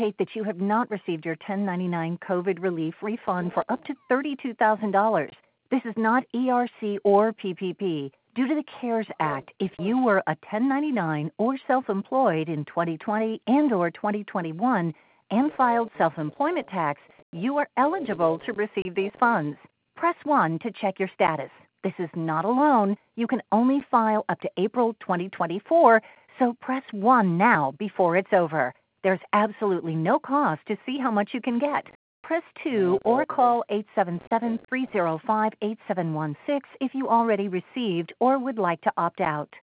indicate that you have not received your 1099 COVID relief refund for up to $32,000. This is not ERC or PPP. Due to the CARES Act, if you were a 1099 or self-employed in 2020 and or 2021 and filed self-employment tax, you are eligible to receive these funds. Press 1 to check your status. This is not a loan. You can only file up to April 2024, so press 1 now before it's over. There's absolutely no cost to see how much you can get. Press 2 or call 877-305-8716 if you already received or would like to opt out.